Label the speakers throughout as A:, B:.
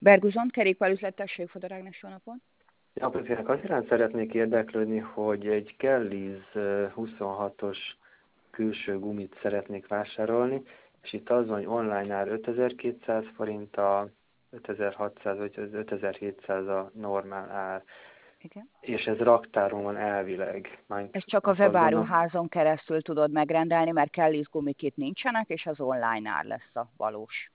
A: Berguzon, kerékpárüzlet, tessék, Fodor Ágnes, jó napot.
B: Napot azt iránt szeretnék érdeklődni, hogy egy Kellys 26-os külső gumit szeretnék vásárolni, és itt az van, hogy online ár 5200 forint, a 5600 vagy az 5700 a normál ár.
A: Igen.
B: És ez raktáron van elvileg.
A: Ez csak a webáruházon keresztül tudod megrendelni, mert Kellys gumik itt nincsenek, és az online ár lesz a valós.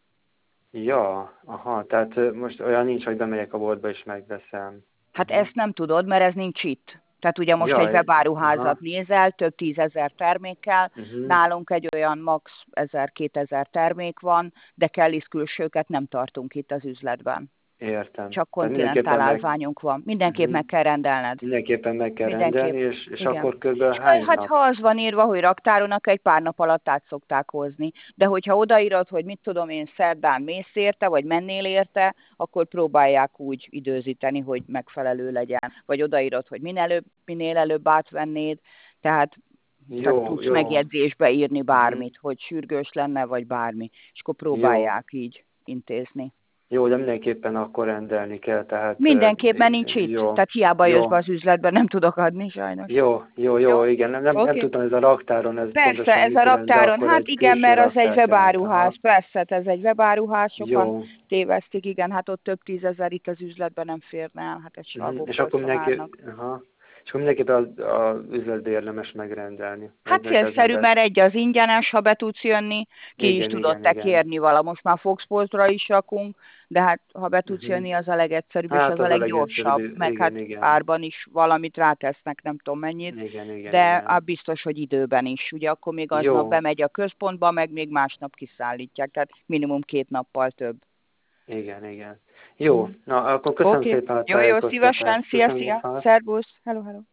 B: Ja, aha, tehát most olyan nincs, hogy bemegyek a boltba és megveszem.
A: Hát ezt nem tudod, mert ez nincs itt. Tehát ugye most egy webáruházat nézel, több 10 000 termékkel, nálunk egy olyan max 1000-2000 termék van, de Kellys külsőket nem tartunk itt az üzletben.
B: Értem.
A: Csak kontinentál állványunk van. Mindenképp meg kell rendelned.
B: Mindenképpen meg kell rendelni, és akkor kb. Hány
A: hát
B: nap?
A: ha az van írva, hogy raktáron, akkor egy pár nap alatt át szokták hozni. De hogyha odaírod, hogy mit tudom én, szerdán mész érte, vagy mennél érte, akkor próbálják úgy időzíteni, hogy megfelelő legyen. Vagy odaírod, hogy minél előbb átvennéd, tehát tudsz megjegyzésbe írni bármit, hogy sürgős lenne, vagy bármi. És akkor próbálják így intézni.
B: Jó, de mindenképpen akkor rendelni kell, tehát...
A: Mindenképpen nincs itt, tehát hiába jössz be az üzletbe, nem tudok adni sajnos.
B: Jó, igen, nem tudtam, ez a raktáron, ez
A: persze,
B: pontosan
A: ez a raktáron, hát igen, mert az egy webáruház, persze, ez egy webáruház, sokan tévesztik, igen, hát ott több 10 000 itt az üzletben nem férne el, hát egy salgópolcon állnak.
B: És akkor mindenképpen az üzletbe érdemes megrendelni.
A: Hát célszerű, mert egy az ingyenes, ha be tudsz jönni, ki is tudod te kérni vala. Most már Foxpoltra is rakunk, de hát ha be tudsz jönni, az a legegyszerűbb, és az a leggyorsabb, meg hát árban is valamit rátesznek, nem tudom mennyit, de biztos, hogy időben is. Ugye akkor még aznap bemegy a központba, meg még másnap kiszállítják, tehát minimum 2 nappal több.
B: Igen. Jó, na akkor köszönöm szépen a tájékoztatást.
A: Jó, szívesen, szia, szervusz, hello.